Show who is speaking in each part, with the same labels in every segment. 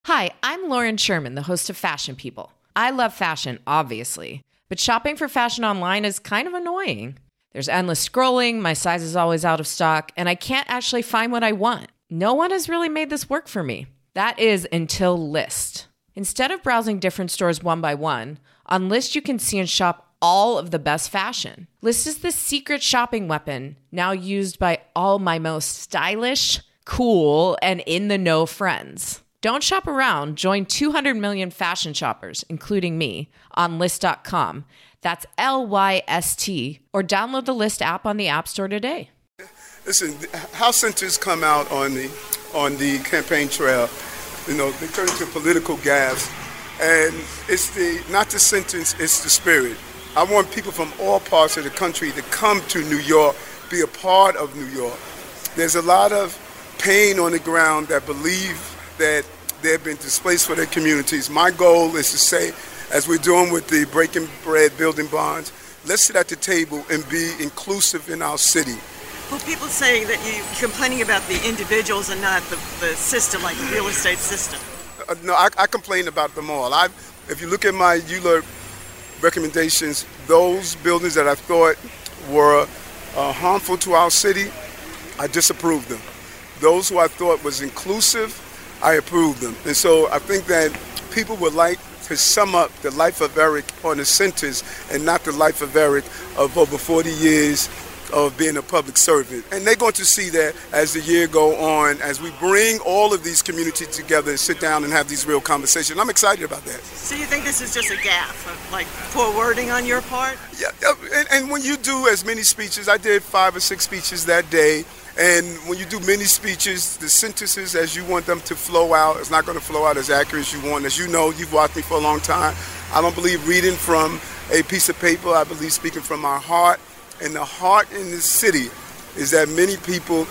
Speaker 1: Hi, I'm Lauren Sherman, the host of Fashion People. I love fashion, obviously, but shopping for fashion online is kind of annoying. There's endless scrolling, my size is always out of stock, and I can't actually find what I want. No one has really made this work for me. That is until Lyst. Instead of browsing different stores one by one, on Lyst you can see and shop all of the best fashion. Lyst is the secret shopping weapon now used by all my most stylish, cool, and in-the-know friends. Don't shop around. Join 200 million fashion shoppers, including me, on Lyst.com. That's Lyst, or download the Lyst app on the App Store today.
Speaker 2: Listen, House centers come out on the campaign trail. You know, they turn into political gaffes, and it's not the sentence, it's the spirit. I want people from all parts of the country to come to New York, be a part of New York. There's a lot of pain on the ground that believe that they've been displaced for their communities. My goal is to say, as we're doing with the Breaking Bread Building Bonds, let's sit at the table and be inclusive in our city.
Speaker 3: Well, people say that you're complaining about the individuals and not the system, like the real estate system.
Speaker 2: No, I complain about them all. If you look at my ULURP recommendations, those buildings that I thought were harmful to our city, I disapproved them. Those who I thought was inclusive, I approved them. And so I think that people would like to sum up the life of Eric on the centers and not the life of Eric of over 40 years of being a public servant. And they're going to see that as the year go on, as we bring all of these communities together and sit down and have these real conversations. I'm excited about that.
Speaker 3: So you think this is just a gaffe, like poor wording on your part?
Speaker 2: Yeah, and when you do as many speeches, I did 5 or 6 speeches that day, and when you do many speeches, the sentences as you want them to flow out, it's not going to flow out as accurate as you want. As you know, you've watched me for a long time. I don't believe reading from a piece of paper. I believe speaking from our heart. And the heart in this city is that many people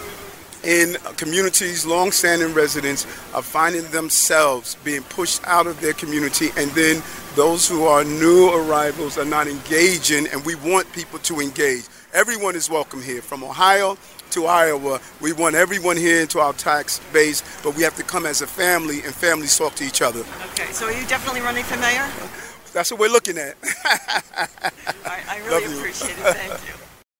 Speaker 2: in communities, long-standing residents, are finding themselves being pushed out of their community, and then those who are new arrivals are not engaging, and we want people to engage. Everyone is welcome here, from Ohio to Iowa. We want everyone here into our tax base, but we have to come as a family, and families talk to each other.
Speaker 3: Okay, so are you definitely running for mayor?
Speaker 2: That's what we're looking at.
Speaker 3: I really appreciate it. Thank you.